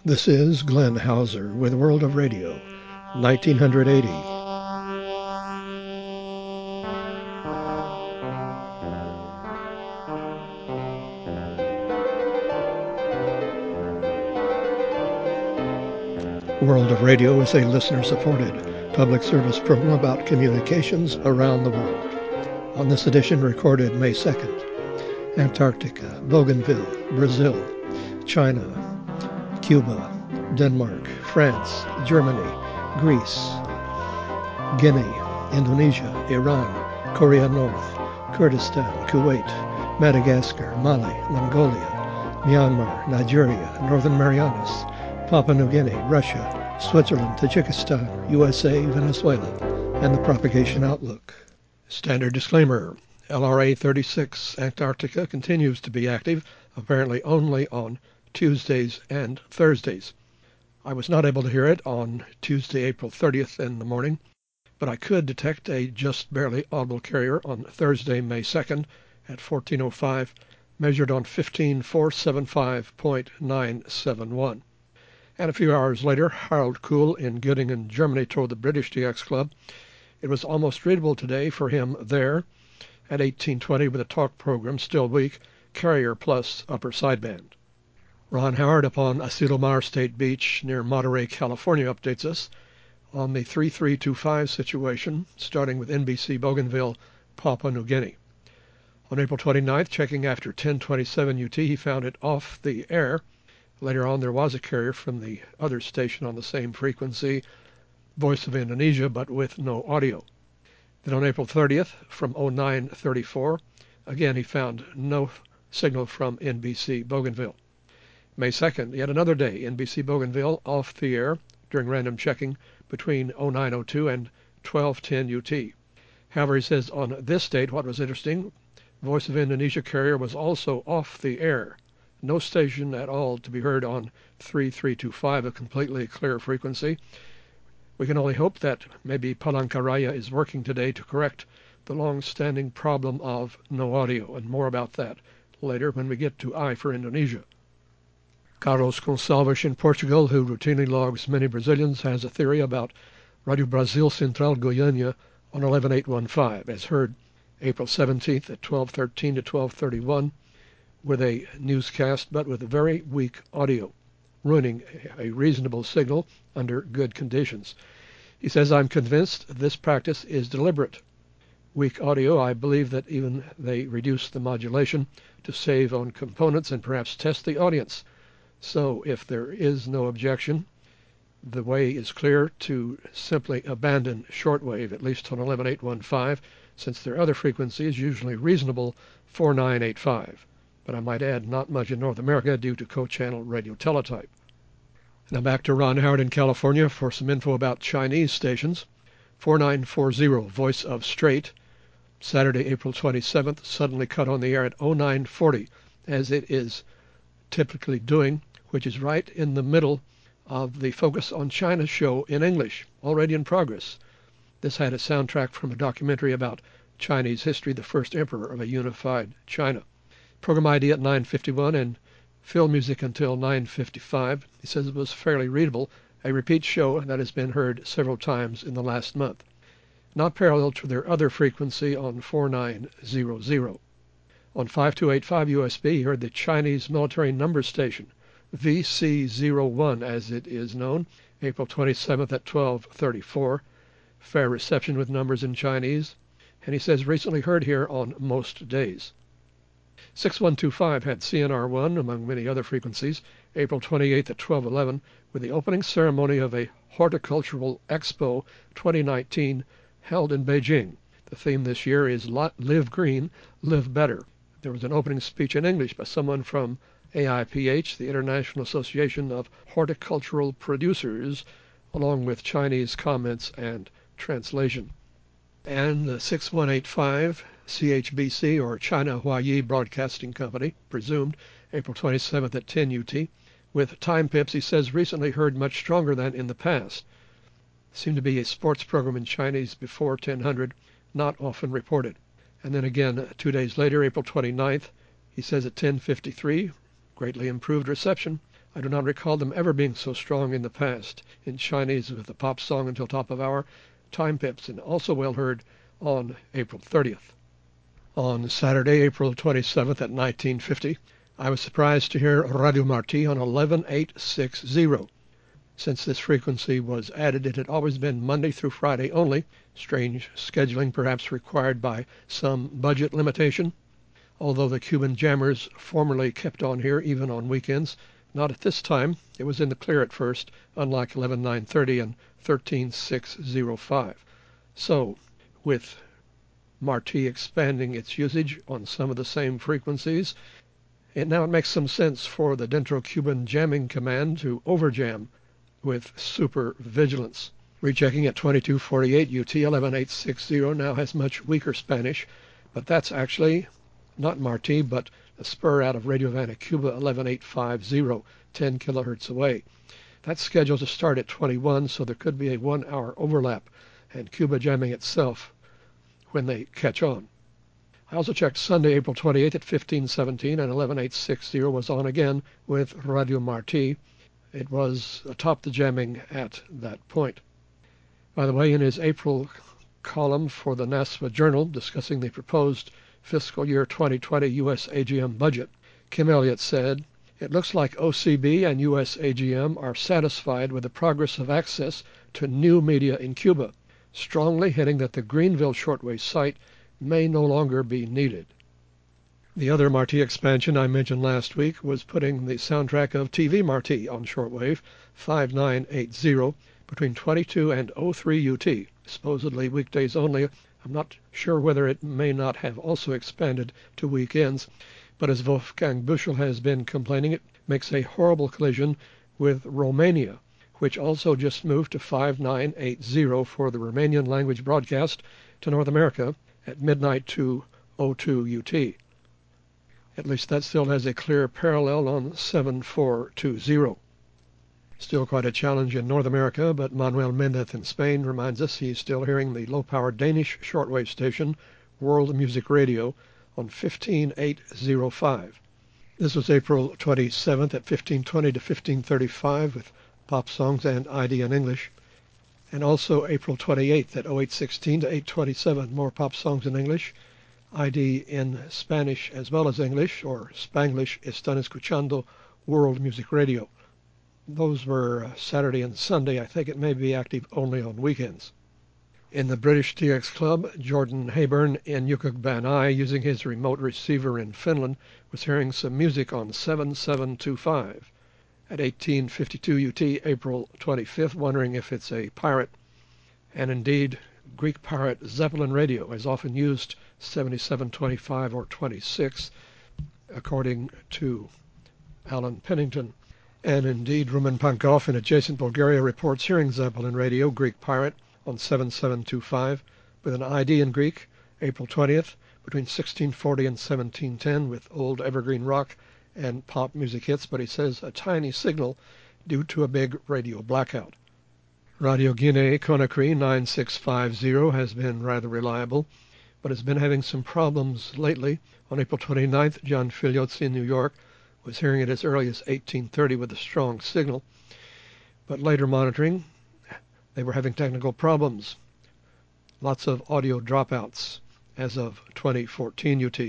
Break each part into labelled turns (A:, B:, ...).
A: This is Glenn Hauser with World of Radio, 1980. World of Radio is a listener-supported public service program about communications around the world. On this edition, recorded May 2nd, Antarctica, Bougainville, Brazil, China, Cuba, Denmark, France, Germany, Greece, Guinea, Indonesia, Iran, Korea North, Kurdistan, Kuwait, Madagascar, Mali, Mongolia, Myanmar, Nigeria, Northern Marianas, Papua New Guinea, Russia, Switzerland, Tajikistan, USA, Venezuela, and the propagation outlook. Standard disclaimer. LRA 36 Antarctica continues to be active, apparently only on Tuesdays and Thursdays. I was not able to hear it on Tuesday, April 30th in the morning, but I could detect a just barely audible carrier on Thursday, May 2nd at 1405, measured on 15475.971. And a few hours later, Harold Kuhl in Göttingen, Germany, told the British DX Club it was almost readable today for him there at 1820 with a talk program still weak, carrier plus upper sideband. Ron Howard upon Asilomar State Beach near Monterey, California updates us on the 3325 situation, starting with NBC Bougainville, Papua New Guinea. On April 29th, checking after 1027 UT, he found it off the air. Later on, there was a carrier from the other station on the same frequency, Voice of Indonesia, but with no audio. Then on April 30th, from 0934, again he found no signal from NBC Bougainville. May 2nd, yet another day, NBC Bougainville off the air during random checking between 0902 and 1210 UT. However, he says on this date, what was interesting, Voice of Indonesia carrier was also off the air. No station at all to be heard on 3325, a completely clear frequency. We can only hope that maybe Palangkaraya is working today to correct the long-standing problem of no audio, and more about that later when we get to I for Indonesia. Carlos Gonçalves in Portugal, who routinely logs many Brazilians, has a theory about Radio Brasil Central Goiânia on 11815, as heard April 17th at 12:13 to 12:31, with a newscast but with very weak audio, ruining a reasonable signal under good conditions. He says, I'm convinced this practice is deliberate. Weak audio, I believe that even they reduce the modulation to save on components and perhaps test the audience. So if there is no objection, the way is clear to simply abandon shortwave, at least on 11815, since their other frequency is usually reasonable 4985. But I might add, not much in North America due to co-channel radio teletype. Now back to Ron Howard in California for some info about Chinese stations. 4940, Voice of Strait, Saturday, April 27th, suddenly cut on the air at 0940, as it is typically doing, which is right in the middle of the Focus on China show in English, already in progress. This had a soundtrack from a documentary about Chinese history, the first emperor of a unified China. Program ID at 9:51 and fill music until 9:55. He says it was fairly readable, a repeat show that has been heard several times in the last month. Not parallel to their other frequency on 4900. On 5285 USB, he heard the Chinese military number station, VC01 as it is known, April 27th at 12:34. Fair reception with numbers in Chinese. And he says recently heard here on most days. 6125 had CNR1, among many other frequencies, April 28th at 12:11, with the opening ceremony of a Horticultural Expo 2019 held in Beijing. The theme this year is Live Green, Live Better. There was an opening speech in English by someone from AIPH, the International Association of Horticultural Producers, along with Chinese comments and translation. And the 6185 CHBC, or China Huayi Broadcasting Company, presumed April 27th at 10 UT, with time pips he says recently heard much stronger than in the past. Seemed to be a sports program in Chinese before 1000, not often reported. And then again 2 days later, April 29th, he says at 10:53, greatly improved reception I do not recall them ever being so strong in the past. In Chinese with the pop song until top of hour, Time Pips, and also well heard on April 30th. On Saturday, April 27th at 1950, I was surprised to hear Radio Marti on 11860. Since this frequency was added, it had always been Monday through Friday only, strange scheduling perhaps required by some budget limitation. Although the Cuban jammers formerly kept on here even on weekends, not at this time. It was in the clear at first, unlike 11930 and 13605. So, with Marti expanding its usage on some of the same frequencies, it makes some sense for the Dentro Cuban Jamming Command to overjam with super vigilance. Rechecking at 2248 UT 11860 now has much weaker Spanish, but that's actually not Marti, but a spur out of Radio Havana, Cuba 11850, 10 kilohertz away. That's scheduled to start at 21, so there could be a 1 hour overlap, and Cuba jamming itself when they catch on. I also checked Sunday, April 28th at 1517, and 11860 was on again with Radio Marti. It was atop the jamming at that point. By the way, in his April column for the NASFA Journal discussing the proposed fiscal year 2020 U.S. AGM budget, Kim Elliott said, "It looks like OCB and U.S. AGM are satisfied with the progress of access to new media in Cuba, strongly hinting that the Greenville shortwave site may no longer be needed." The other Marti expansion I mentioned last week was putting the soundtrack of TV Marti on shortwave 5980 between 22 and 03 UT, supposedly weekdays only. I'm not sure whether it may not have also expanded to weekends, but as Wolfgang Büchel has been complaining, it makes a horrible collision with Romania, which also just moved to 5980 for the Romanian language broadcast to North America at midnight to 02 UT. At least that still has a clear parallel on 7420. Still quite a challenge in North America, but Manuel Mendez in Spain reminds us he's still hearing the low-power Danish shortwave station, World Music Radio, on 15805. This was April 27th at 1520 to 1535 with pop songs and ID in English. And also April 28th at 0816 to 827, more pop songs in English, ID in Spanish as well as English, or Spanglish. Están escuchando World Music Radio. Those were Saturday and Sunday. I think it may be active only on weekends. In the British TX Club, Jordan Hayburn in Yukagbanai, using his remote receiver in Finland, was hearing some music on 7725 at 1852 UT, April 25th, wondering if it's a pirate. And indeed, Greek pirate Zeppelin Radio has often used 7725 or 26, according to Alan Pennington. And indeed, Roman Pankov in adjacent Bulgaria reports hearing Zeppelin Radio, Greek pirate, on 7725 with an ID in Greek, April 20th, between 1640 and 1710 with old evergreen rock and pop music hits, but he says a tiny signal due to a big radio blackout. Radio Guinea Conakry 9650 has been rather reliable, but has been having some problems lately. On April 29th, John Filiotzi in New York was hearing it as early as 1830 with a strong signal, but later monitoring, they were having technical problems. Lots of audio dropouts as of 2014 UT.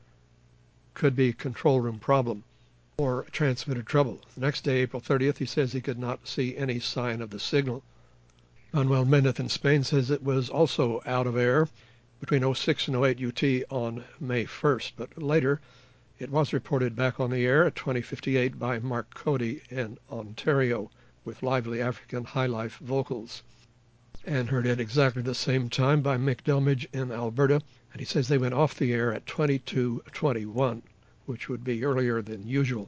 A: Could be control room problem or transmitter trouble. The next day, April 30th, he says he could not see any sign of the signal. Manuel Mendez in Spain says it was also out of air between 06 and 08 UT on May 1st, but later it was reported back on the air at 2058 by Mark Cody in Ontario with lively African high-life vocals, and heard at exactly the same time by Mick Delmage in Alberta, and he says they went off the air at 2221, which would be earlier than usual.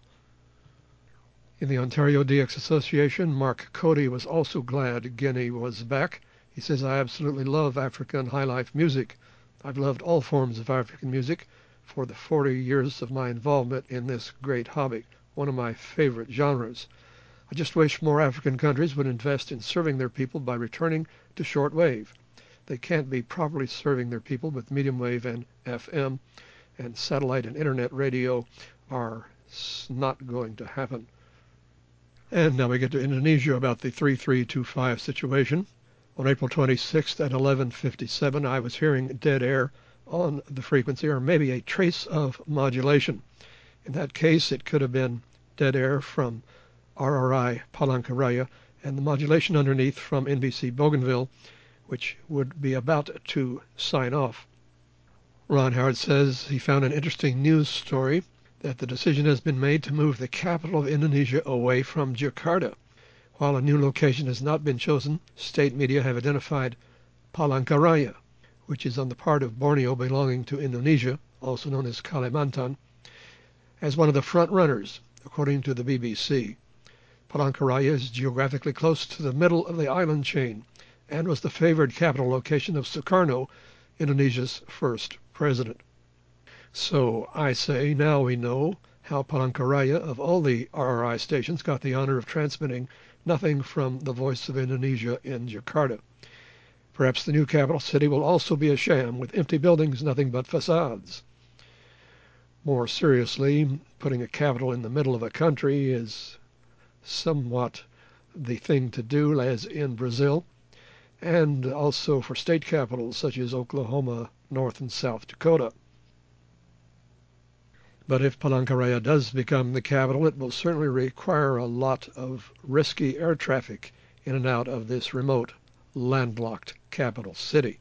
A: In the Ontario DX Association, Mark Cody was also glad Guinea was back. He says, "I absolutely love African high-life music. I've loved all forms of African music for the 40 years of my involvement in this great hobby, one of my favorite genres. I just wish more African countries would invest in serving their people by returning to short wave. They can't be properly serving their people with medium wave and FM, and satellite and internet radio are not going to happen." And now we get to Indonesia about the 3325 situation. On April 26th at 11:57, I was hearing dead air on the frequency, or maybe a trace of modulation. In that case, it could have been dead air from RRI Palangkaraya and the modulation underneath from NBC Bougainville, which would be about to sign off. Ron Howard says he found an interesting news story that the decision has been made to move the capital of Indonesia away from Jakarta. While a new location has not been chosen, state media have identified Palangkaraya, which is on the part of Borneo belonging to Indonesia, also known as Kalimantan, as one of the front runners, according to the BBC. Palangkaraya is geographically close to the middle of the island chain and was the favored capital location of Sukarno, Indonesia's first president. So I say now we know how Palangkaraya, of all the RRI stations, got the honor of transmitting nothing from the Voice of Indonesia in Jakarta. Perhaps the new capital city will also be a sham, with empty buildings, nothing but facades. More seriously, putting a capital in the middle of a country is somewhat the thing to do, as in Brazil, and also for state capitals such as Oklahoma, North and South Dakota. But if Palangkaraya does become the capital, it will certainly require a lot of risky air traffic in and out of this remote, landlocked capital city.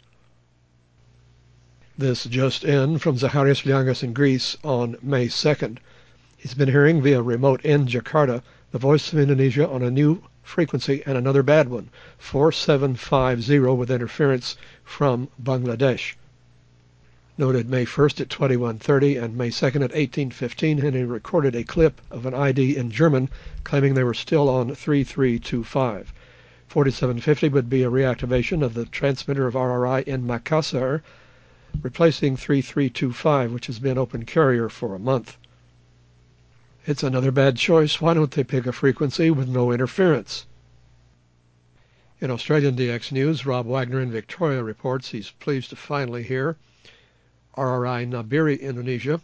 A: This just in from Zacharias Liangas in Greece on May 2nd. He's been hearing via remote in Jakarta the Voice of Indonesia on a new frequency and another bad one, 4750, with interference from Bangladesh. Noted May 1st at 21:30 and May 2nd at 18:15, and he recorded a clip of an ID in German claiming they were still on 3325. 4750 would be a reactivation of the transmitter of RRI in Makassar, replacing 3325, which has been open carrier for a month. It's another bad choice. Why don't they pick a frequency with no interference? In Australian DX News, Rob Wagner in Victoria reports he's pleased to finally hear RRI Nabiri, Indonesia,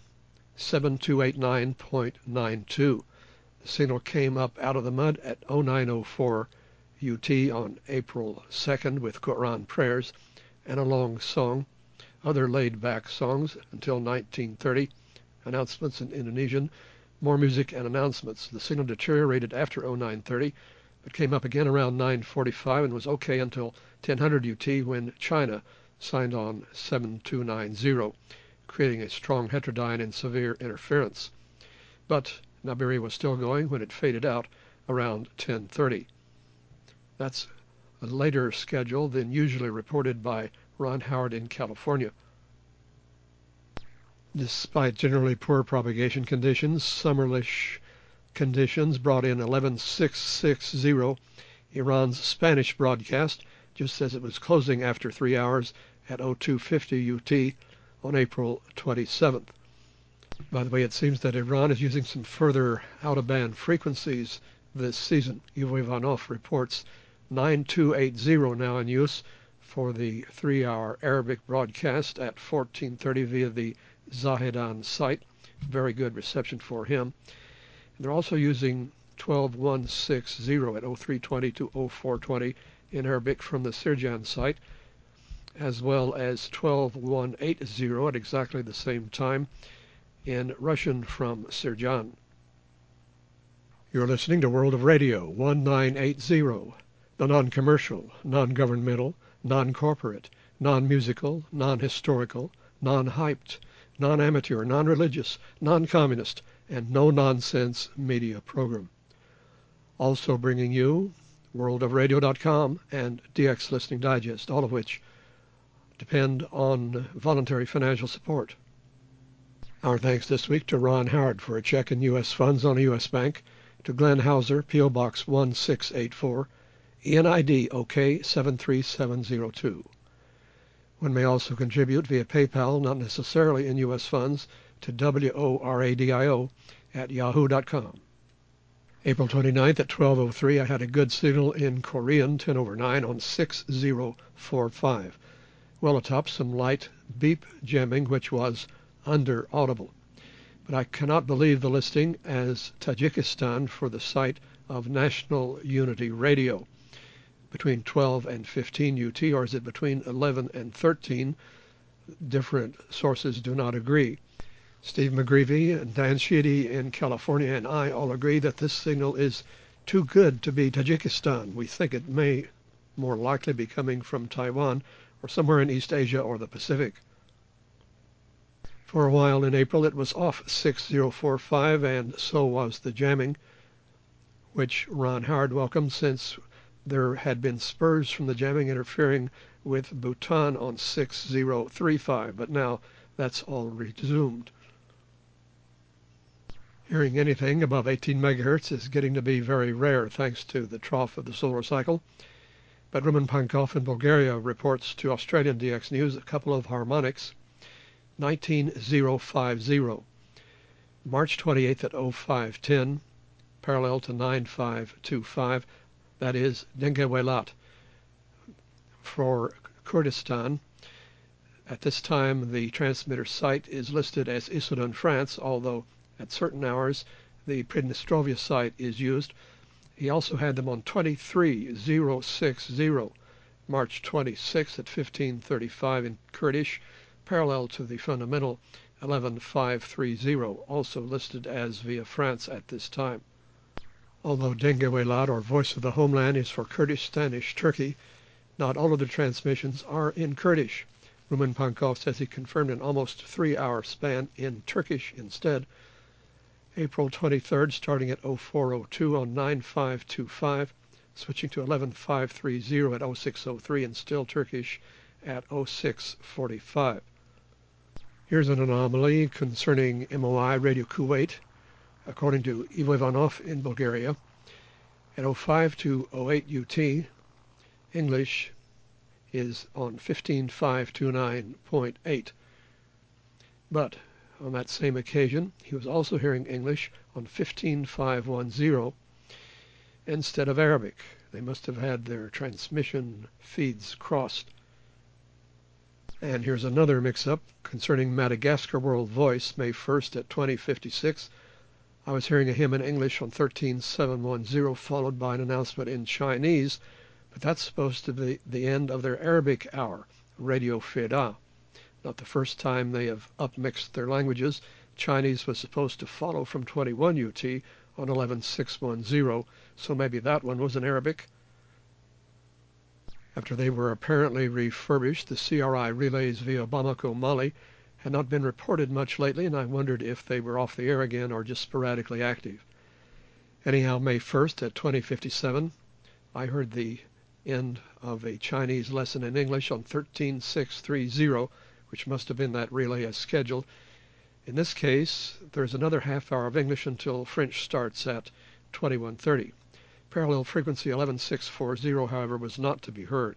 A: 7289.92. The signal came up out of the mud at 0904 UT on April 2nd with Quran prayers and a long song, other laid-back songs until 1930, announcements in Indonesian, more music and announcements. The signal deteriorated after 0930, but came up again around 9:45 and was okay until 1000 UT when China signed on 7290, creating a strong heterodyne and severe interference. But Nabiri was still going when it faded out around 10:30. That's a later schedule than usually reported by Ron Howard in California. Despite generally poor propagation conditions, summerlish conditions brought in 11660, Iran's Spanish broadcast, just as it was closing after 3 hours at 0250 UT on April 27th. By the way, it seems that Iran is using some further out-of-band frequencies this season. Ivo Ivanov reports 9280 now in use for the 3-hour Arabic broadcast at 1430 via the Zahedan site. Very good reception for him. And they're also using 12160 at 0320 to 0420 in Arabic from the Sirjan site, as well as 12180 at exactly the same time in Russian from Sirjan. You're listening to World of Radio 1980, the non-commercial, non-governmental, non-corporate, non-musical, non-historical, non-hyped, non-amateur, non-religious, non-communist, and no-nonsense media program. Also bringing you worldofradio.com and DX Listening Digest, all of which depend on voluntary financial support. Our thanks this week to Ron Howard for a check in U.S. funds on a U.S. bank, to Glenn Hauser, P.O. Box 1684, ENID OK 73702. One may also contribute via PayPal, not necessarily in U.S. funds, to WORADIO at yahoo.com. April 29th at 12:03, I had a good signal in Korean, 10/9 on 6045. Well atop some light beep jamming, which was under-audible. But I cannot believe the listing as Tajikistan for the site of National Unity Radio, between 12 and 15 UT, or is it between 11 and 13? Different sources do not agree. Steve McGreevy and Dan Sheedy in California and I all agree that this signal is too good to be Tajikistan. We think it may more likely be coming from Taiwan or somewhere in East Asia or the Pacific. For a while in April it was off 6045, and so was the jamming, which Ron Howard welcomed, since there had been spurs from the jamming interfering with Bhutan on 6035, but now that's all resumed. Hearing anything above 18 megahertz is getting to be very rare thanks to the trough of the solar cycle. But Roman Pankov in Bulgaria reports to Australian DX News a couple of harmonics. 19050, March 28th at 0510, parallel to 9525, that is Dengewelat for Kurdistan. At this time the transmitter site is listed as Issoudun, France, although at certain hours the Pridnestrovia site is used. He also had them on 23060, March 26th at 1535 in Kurdish, parallel to the fundamental 11530, also listed as via France at this time. Although Dengewelat, or Voice of the Homeland, is for Kurdistanish Turkey, not all of the transmissions are in Kurdish. Rumen Pankov says he confirmed an almost 3-hour span in Turkish instead. April 23rd, starting at 0402 on 9525, switching to 11530 at 0603, and still Turkish at 0645. Here's an anomaly concerning MOI Radio Kuwait. According to Ivo Ivanov in Bulgaria, at 05 to 08 UT, English is on 15529.8. But on that same occasion, he was also hearing English on 15510 instead of Arabic. They must have had their transmission feeds crossed. And here's another mix-up concerning Madagascar World Voice, May 1st at 2056. I was hearing a hymn in English on 13710, followed by an announcement in Chinese, but that's supposed to be the end of their Arabic hour, Radio Feda. Not the first time they have upmixed their languages. Chinese was supposed to follow from 21 UT on 11610, so maybe that one was in Arabic. After they were apparently refurbished, the CRI relays via Bamako, Mali, had not been reported much lately, and I wondered if they were off the air again or just sporadically active. Anyhow, May 1st at 2057, I heard the end of a Chinese lesson in English on 13630, which must have been that relay as scheduled. In this case, there's another half hour of English until French starts at 2130. Parallel frequency 11640, however, was not to be heard.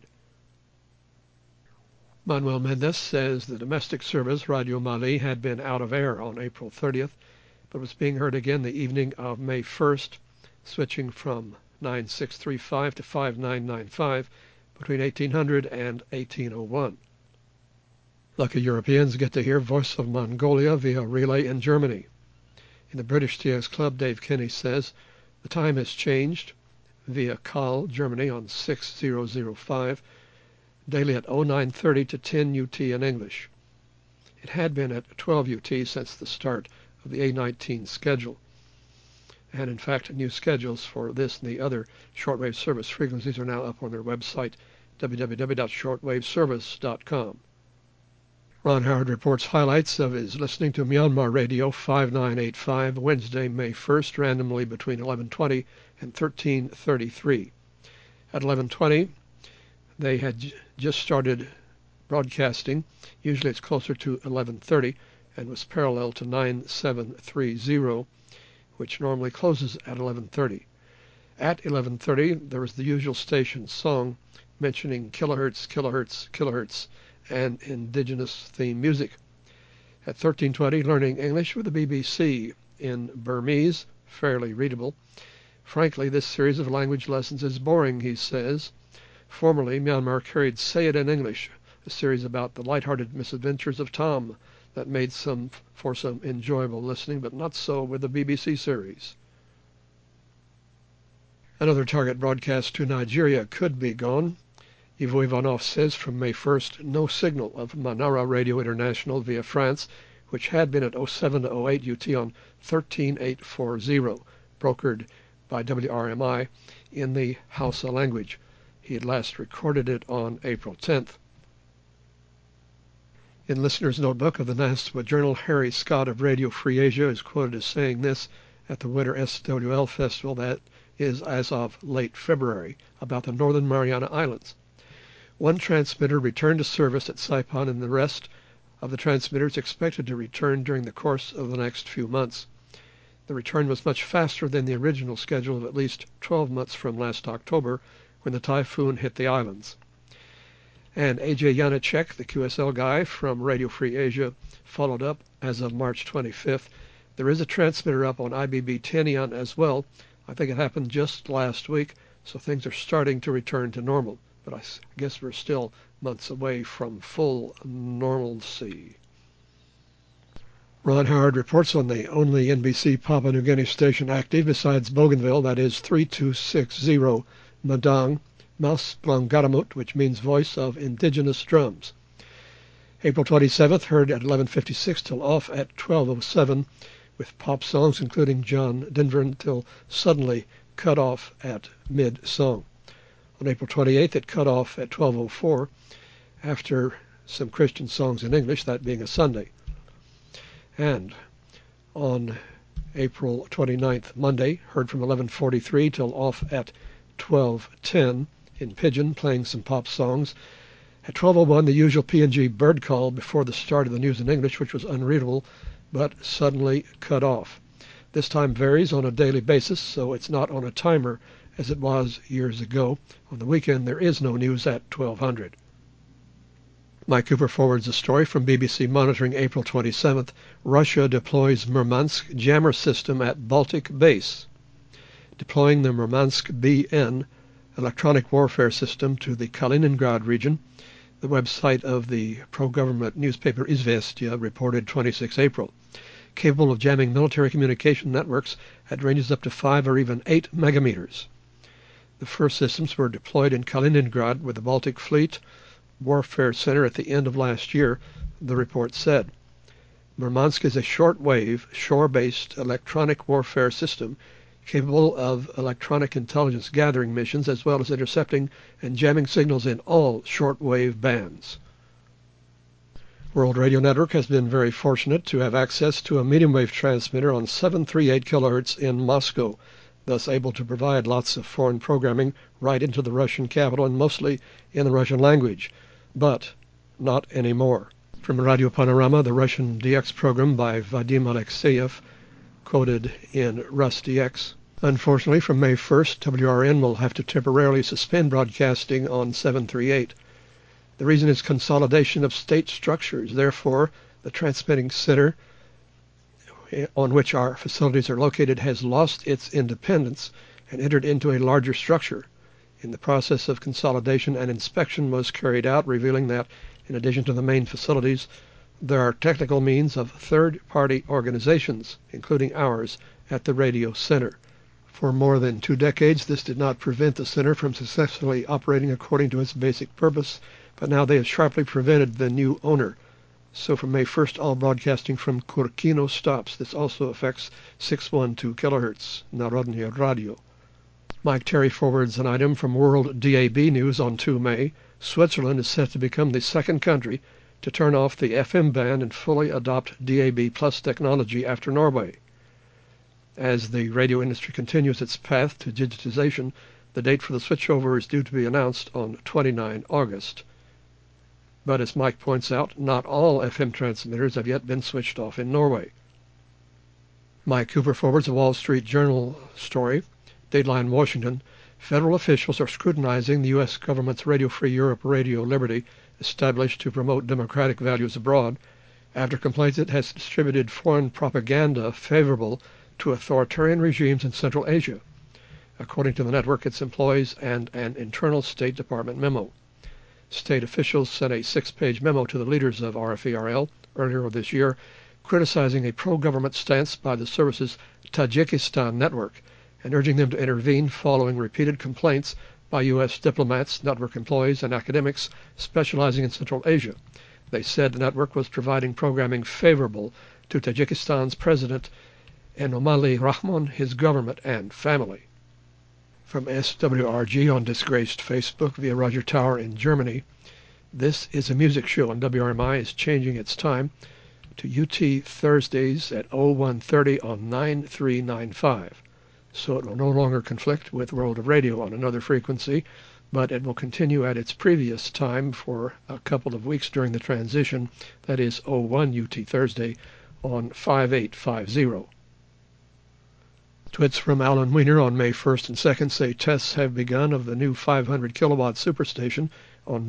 A: Manuel Mendes says the domestic service, Radio Mali, had been out of air on April 30th, but was being heard again the evening of May 1st, switching from 9635 to 5995 between 1800 and 1801. Lucky Europeans get to hear Voice of Mongolia via relay in Germany. In the British TX Club, Dave Kenny says the time has changed via Kahl, Germany on 6005, daily at 0930 to 10 UT in English. It had been at 12 UT since the start of the A19 schedule. And in fact, new schedules for this and the other shortwave service frequencies are now up on their website, www.shortwaveservice.com. Ron Howard reports highlights of his listening to Myanmar Radio 5985 Wednesday, May 1st, randomly between 1120 and 1333. At 1120, they had just started broadcasting. Usually it's closer to 1130 and was parallel to 9730, which normally closes at 1130. At 1130, there was the usual station song mentioning kilohertz, kilohertz, kilohertz, and indigenous theme music. At 1320, learning English with the BBC in Burmese, fairly readable. Frankly, this series of language lessons is boring, he says. Formerly, Myanmar carried Say It in English, a series about the light-hearted misadventures of Tom that made for some enjoyable listening, but not so with the BBC series. Another target broadcast to Nigeria could be gone. Ivo Ivanov says from May 1st, no signal of Manara Radio International via France, which had been at 07 to 08 UT on 13840, brokered by WRMI in the Hausa language. He had last recorded it on April 10th. In Listener's Notebook of the NASWA Journal, Harry Scott of Radio Free Asia is quoted as saying this at the Winter SWL Festival, that is as of late February, about the Northern Mariana Islands. One transmitter returned to service at Saipan, and the rest of the transmitters expected to return during the course of the next few months. The return was much faster than the original schedule of at least 12 months from last October, when the typhoon hit the islands. And A.J. Janicek, the QSL guy from Radio Free Asia, followed up as of March 25th. There is a transmitter up on IBB Tinian as well. I think it happened just last week, so things are starting to return to normal. But I guess we're still months away from full normalcy. Ron Howard reports on the only NBC Papua New Guinea station active besides Bougainville, that is 3260 Madang, Mas Blangaramut, which means voice of indigenous drums. April 27th, heard at 11:56 till off at 12:07, with pop songs including John Denver until suddenly cut off at mid-song. On April 28th, it cut off at 12:04 after some Christian songs in English, that being a Sunday. And on April 29th, Monday, heard from 11:43 till off at 12:10 in Pidgin, playing some pop songs. At 12:01, the usual PNG bird call before the start of the news in English, which was unreadable, but suddenly cut off. This time varies on a daily basis, so it's not on a timer as it was years ago. On the weekend, there is no news at 1200. Mike Cooper forwards a story from BBC Monitoring, April 27th. Russia deploys Murmansk jammer system at Baltic base. Deploying the Murmansk BN electronic warfare system to the Kaliningrad region, the website of the pro-government newspaper Izvestia reported 26 April. Capable of jamming military communication networks at ranges up to 5 or even 8 megameters. The first systems were deployed in Kaliningrad with the Baltic Fleet Warfare Center at the end of last year, the report said. Murmansk is a short-wave, shore-based electronic warfare system capable of electronic intelligence gathering missions as well as intercepting and jamming signals in all short-wave bands. World Radio Network has been very fortunate to have access to a medium-wave transmitter on 738 kHz in Moscow, thus able to provide lots of foreign programming right into the Russian capital and mostly in the Russian language. But not anymore. From Radio Panorama, the Russian DX program by Vadim Alexeyev, quoted in RusDX. Unfortunately, from May 1st, WRN will have to temporarily suspend broadcasting on 738. The reason is consolidation of state structures. Therefore, the transmitting center on which our facilities are located has lost its independence and entered into a larger structure. In the process of consolidation, an inspection was carried out, revealing that, in addition to the main facilities, there are technical means of third-party organizations, including ours, at the radio center. For more than 2 decades, this did not prevent the center from successfully operating according to its basic purpose, but now they have sharply prevented the new owner. So from May 1st, all broadcasting from Kurkino stops. This also affects 612 kHz, Narodny Radio. Mike Terry forwards an item from World DAB News on 2 May. Switzerland is set to become the second country to turn off the FM band and fully adopt DAB Plus technology after Norway. As the radio industry continues its path to digitization, the date for the switchover is due to be announced on 29 August. But as Mike points out, not all FM transmitters have yet been switched off in Norway. Mike Cooper forwards a Wall Street Journal story. Dateline Washington. Federal officials are scrutinizing the U.S. government's Radio Free Europe Radio Liberty, established to promote democratic values abroad, after complaints it has distributed foreign propaganda favorable to authoritarian regimes in Central Asia, according to the network, its employees, and an internal State Department memo. State officials sent a 6-page memo to the leaders of RFERL earlier this year, criticizing a pro-government stance by the service's Tajikistan network and urging them to intervene following repeated complaints by U.S. diplomats, network employees, and academics specializing in Central Asia. They said the network was providing programming favorable to Tajikistan's president Emomali Rahmon, his government, and family. From SWRG on disgraced Facebook via Roger Tower in Germany, this is a music show, and WRMI is changing its time to UT Thursdays at 0130 on 9395. So it will no longer conflict with World of Radio on another frequency, but it will continue at its previous time for a couple of weeks during the transition, that is 01 UT Thursday on 5850. Twits from Alan Wiener on May 1st and 2nd say tests have begun of the new 500 kilowatt superstation on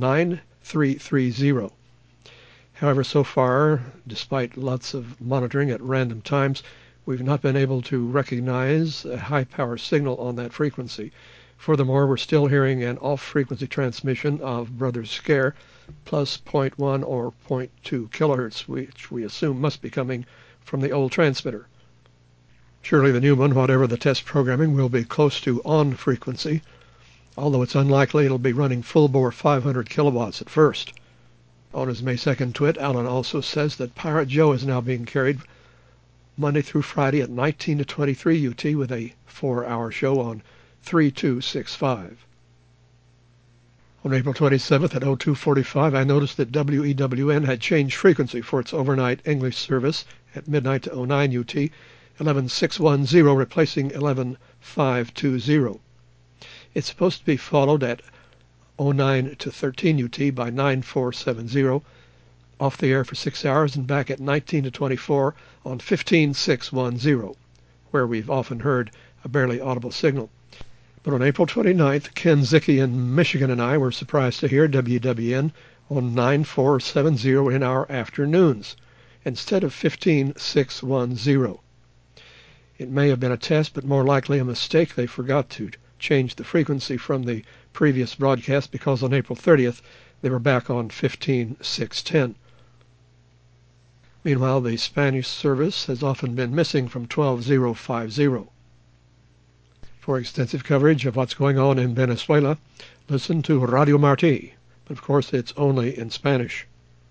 A: 9330. However, so far, despite lots of monitoring at random times, we've not been able to recognize a high-power signal on that frequency. Furthermore, we're still hearing an off-frequency transmission of Brothers Scare plus 0.1 or 0.2 kilohertz, which we assume must be coming from the old transmitter. Surely the new one, whatever the test programming, will be close to on frequency, although it's unlikely it'll be running full-bore 500 kilowatts at first. On his May 2nd twit, Alan also says that Pirate Joe is now being carried Monday through Friday at 19 to 23 UT with a 4-hour show on 3265. On April 27th at 0245, I noticed that WEWN had changed frequency for its overnight English service at midnight to 09 UT, 11610 replacing 11520. It's supposed to be followed at 09 to 13 UT by 9470, off the air for 6 hours and back at 19 to 24 on 15610, where we've often heard a barely audible signal. But on April 29th, Ken Zicki in Michigan and I were surprised to hear WWN on 9470 in our afternoons, instead of 15610. It may have been a test, but more likely a mistake. They forgot to change the frequency from the previous broadcast because on April 30th they were back on 15610. Meanwhile, the Spanish service has often been missing from 12050. For extensive coverage of what's going on in Venezuela, listen to Radio Marti, but of course it's only in Spanish.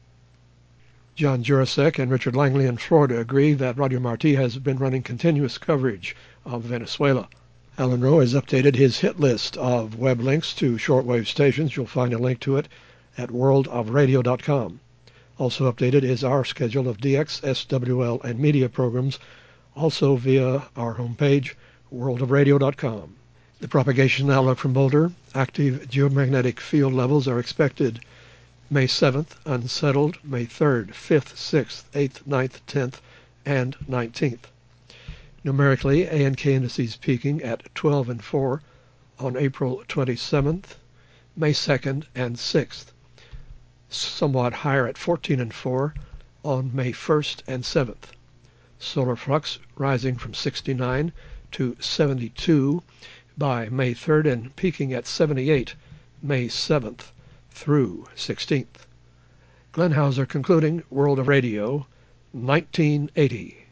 A: John Jurasek and Richard Langley in Florida agree that Radio Marti has been running continuous coverage of Venezuela. Alan Rowe has updated his hit list of web links to shortwave stations. You'll find a link to it at worldofradio.com. Also updated is our schedule of DX, SWL, and media programs, also via our homepage, worldofradio.com. The propagation outlook from Boulder: active geomagnetic field levels are expected May 7th, unsettled May 3rd, 5th, 6th, 8th, 9th, 10th, and 19th. Numerically, A and K indices peaking at 12 and 4 on April 27th, May 2nd, and 6th. Somewhat higher at 14 and 4 on May 1st and 7th. Solar flux rising from 69 to 72 by May 3rd and peaking at 78 May 7th through 16th. Glenn Hauser concluding World of Radio, 1980.